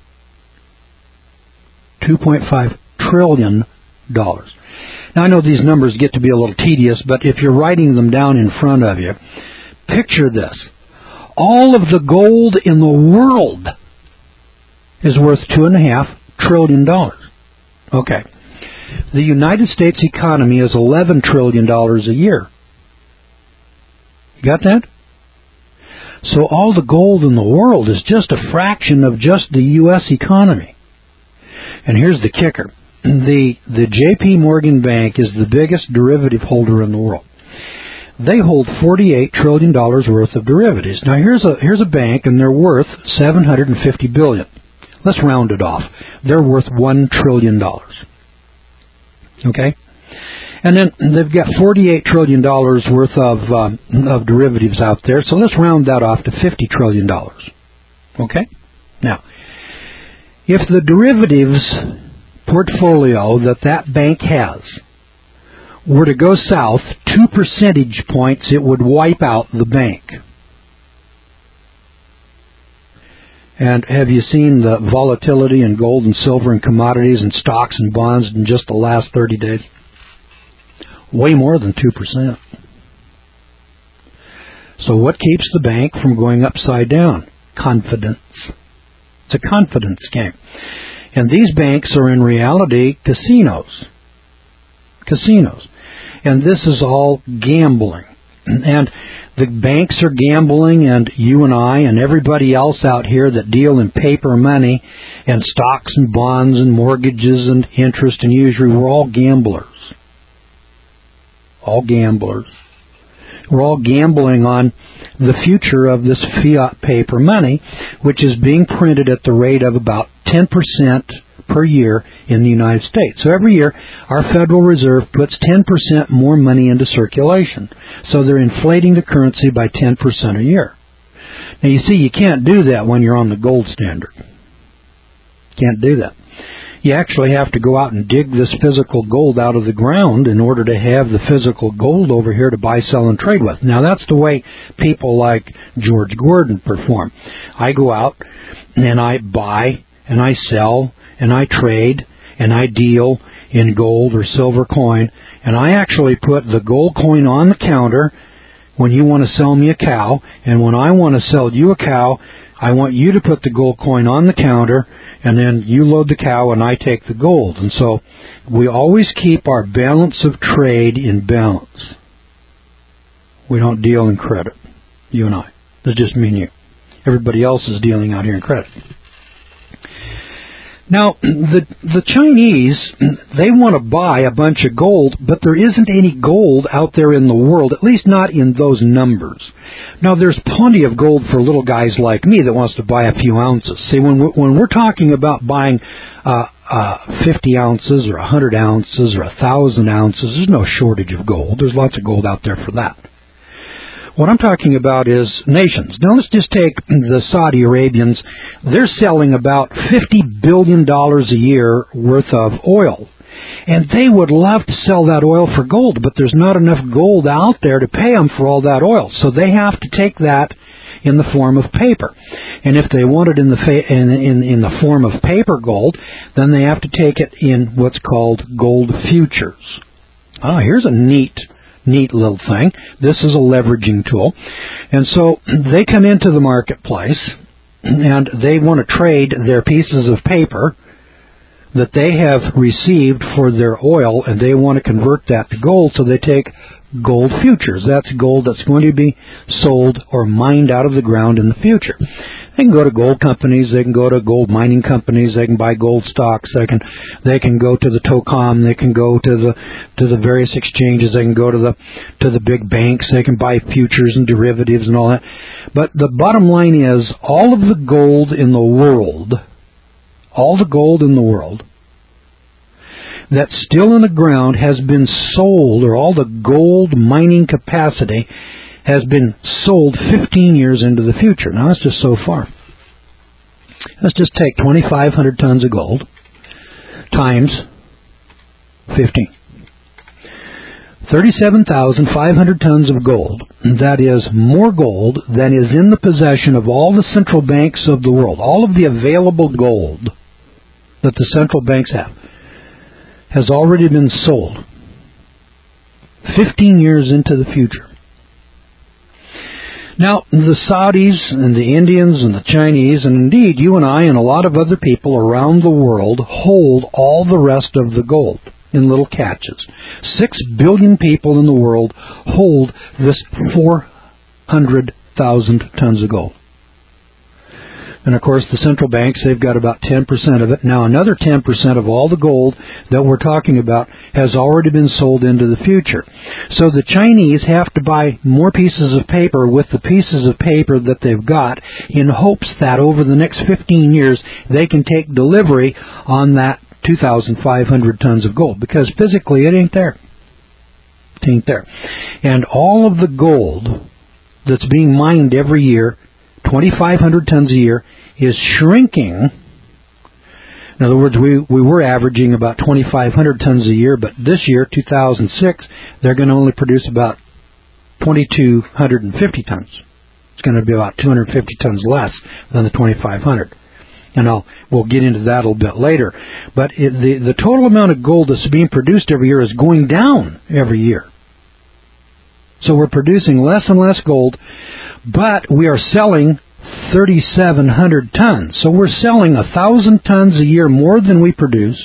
two point five trillion dollars. Now, I know these numbers get to be a little tedious, but if you're writing them down in front of you, picture this. All of the gold in the world is worth two point five trillion dollars. Okay. The United States economy is eleven trillion dollars a year. You got that? So all the gold in the world is just a fraction of just the U S economy. And here's the kicker. The, the J P Morgan Bank is the biggest derivative holder in the world. They hold forty-eight trillion dollars worth of derivatives. Now here's a, here's a bank, and they're worth seven hundred fifty billion dollars. Let's round it off. They're worth one trillion dollars. Okay? And then they've got forty-eight trillion dollars worth of, uh, of derivatives out there, so let's round that off to fifty trillion dollars. Okay? Now, if the derivatives portfolio that that bank has were to go south two percentage points, it would wipe out the bank. And have you seen the volatility in gold and silver and commodities and stocks and bonds in just the last thirty days? Way more than two percent. So what keeps the bank from going upside down? Confidence. It's a confidence game. And these banks are in reality casinos. Casinos. And this is all gambling. And the banks are gambling, and you and I and everybody else out here that deal in paper money and stocks and bonds and mortgages and interest and usury, we're all gamblers. All gamblers. We're all gambling on the future of this fiat paper money, which is being printed at the rate of about ten percent per year in the United States. So every year, our Federal Reserve puts ten percent more money into circulation. So they're inflating the currency by ten percent a year. Now, you see, you can't do that when you're on the gold standard. Can't do that. You actually have to go out and dig this physical gold out of the ground in order to have the physical gold over here to buy, sell, and trade with. Now, that's the way people like George Gordon perform. I go out and I buy and I sell and I trade and I deal in gold or silver coin, and I actually put the gold coin on the counter when you want to sell me a cow, and when I want to sell you a cow, I want you to put the gold coin on the counter, and then you load the cow and I take the gold. And so we always keep our balance of trade in balance. We don't deal in credit, you and I. That's just me and you. Everybody else is dealing out here in credit. Now, the the Chinese, they want to buy a bunch of gold, but there isn't any gold out there in the world, at least not in those numbers. Now, there's plenty of gold for little guys like me that wants to buy a few ounces. See, when we're, when we're talking about buying uh, uh, fifty ounces or one hundred ounces or one thousand ounces, there's no shortage of gold. There's lots of gold out there for that. What I'm talking about is nations. Now let's just take the Saudi Arabians. They're selling about fifty billion dollars a year worth of oil. And they would love to sell that oil for gold, but there's not enough gold out there to pay them for all that oil. So they have to take that in the form of paper. And if they want it in the fa- in, in, in the form of paper gold, then they have to take it in what's called gold futures. Ah, here's a neat Neat little thing. This is a leveraging tool. And so they come into the marketplace and they want to trade their pieces of paper that they have received for their oil, and they want to convert that to gold, so they take gold futures. That's gold that's going to be sold or mined out of the ground in the future. They can go to gold companies, they can go to gold mining companies, they can buy gold stocks, they can they can go to the TOCOM, they can go to the to the various exchanges, they can go to the to the big banks, they can buy futures and derivatives and all that. But the bottom line is, all of the gold in the world, all the gold in the world that's still in the ground has been sold, or all the gold mining capacity has been sold fifteen years into the future. Now, that's just so far. Let's just take twenty-five hundred tons of gold times fifteen. thirty-seven thousand five hundred tons of gold. That is more gold than is in the possession of all the central banks of the world. All of the available gold that the central banks have has already been sold fifteen years into the future. Now, the Saudis and the Indians and the Chinese, and indeed you and I and a lot of other people around the world hold all the rest of the gold in little catches. Six billion people in the world hold this four hundred thousand tons of gold. And of course, the central banks, they've got about ten percent of it. Now, another ten percent of all the gold that we're talking about has already been sold into the future. So the Chinese have to buy more pieces of paper with the pieces of paper that they've got in hopes that over the next fifteen years they can take delivery on that two thousand five hundred tons of gold, because physically it ain't there. It ain't there. And all of the gold that's being mined every year, twenty-five hundred tons a year, is shrinking. In other words, we, we were averaging about twenty-five hundred tons a year, but this year, two thousand six, they're going to only produce about two thousand two hundred fifty tons. It's going to be about two hundred fifty tons less than the twenty-five hundred. And I'll, we'll get into that a little bit later. But it, the, the total amount of gold that's being produced every year is going down every year. So we're producing less and less gold, but we are selling thirty-seven hundred tons. So we're selling one thousand tons a year more than we produce.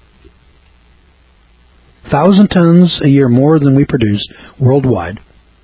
one thousand tons a year more than we produce worldwide.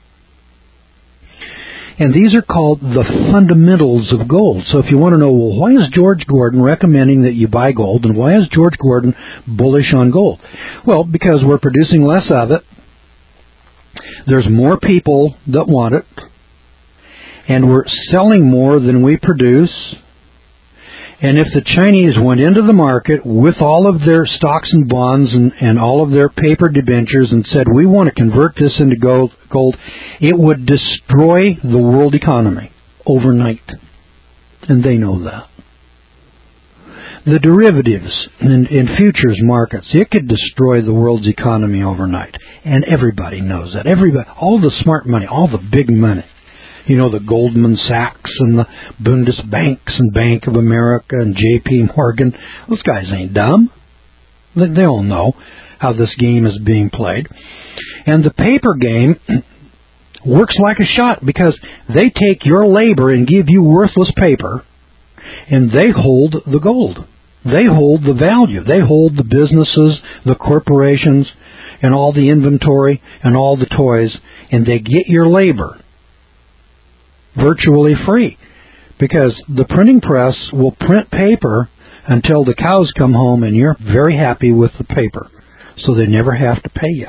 And these are called the fundamentals of gold. So if you want to know, well, why is George Gordon recommending that you buy gold, and why is George Gordon bullish on gold? Well, because we're producing less of it. There's more people that want it. And we're selling more than we produce. And if the Chinese went into the market with all of their stocks and bonds and, and all of their paper debentures and said, we want to convert this into gold, gold, it would destroy the world economy overnight. And they know that. The derivatives in, in futures markets, it could destroy the world's economy overnight. And everybody knows that. Everybody, all the smart money, all the big money. You know, the Goldman Sachs and the Bundesbanks and Bank of America and J P Morgan. Those guys ain't dumb. They, they all know how this game is being played. And the paper game works like a shot because they take your labor and give you worthless paper, and they hold the gold. They hold the value. They hold the businesses, the corporations, and all the inventory and all the toys, and they get your labor virtually free, because the printing press will print paper until the cows come home and you're very happy with the paper, so they never have to pay you.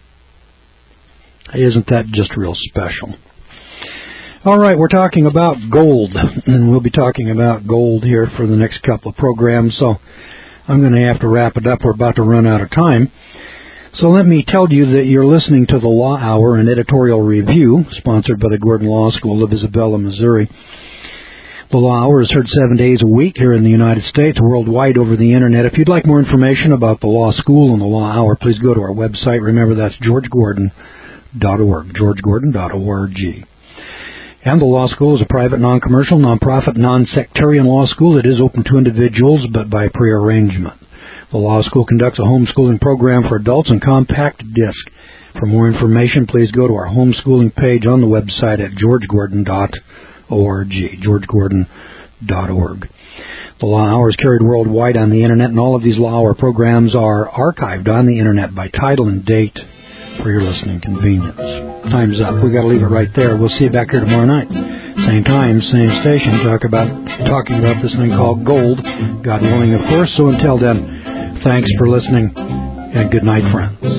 Isn't that just real special? All right, we're talking about gold, and we'll be talking about gold here for the next couple of programs, so I'm going to have to wrap it up. We're about to run out of time. So let me tell you that you're listening to the Law Hour, an editorial review sponsored by the Gordon Law School of Isabella, Missouri. The Law Hour is heard seven days a week here in the United States, worldwide over the Internet. If you'd like more information about the Law School and the Law Hour, please go to our website. Remember, that's george gordon dot org, george gordon dot org. And the Law School is a private, non-commercial, non-profit, non-sectarian law school. It is open to individuals, but by prearrangement. The Law School conducts a homeschooling program for adults on compact disc. For more information, please go to our homeschooling page on the website at george gordon dot org, george gordon dot org. The Law Hour is carried worldwide on the Internet, and all of these Law Hour programs are archived on the Internet by title and date for your listening convenience. Time's up. We've got to leave it right there. We'll see you back here tomorrow night. Same time, same station, talk about talking about this thing called gold, God willing, of course. So until then, thanks for listening, and good night, friends.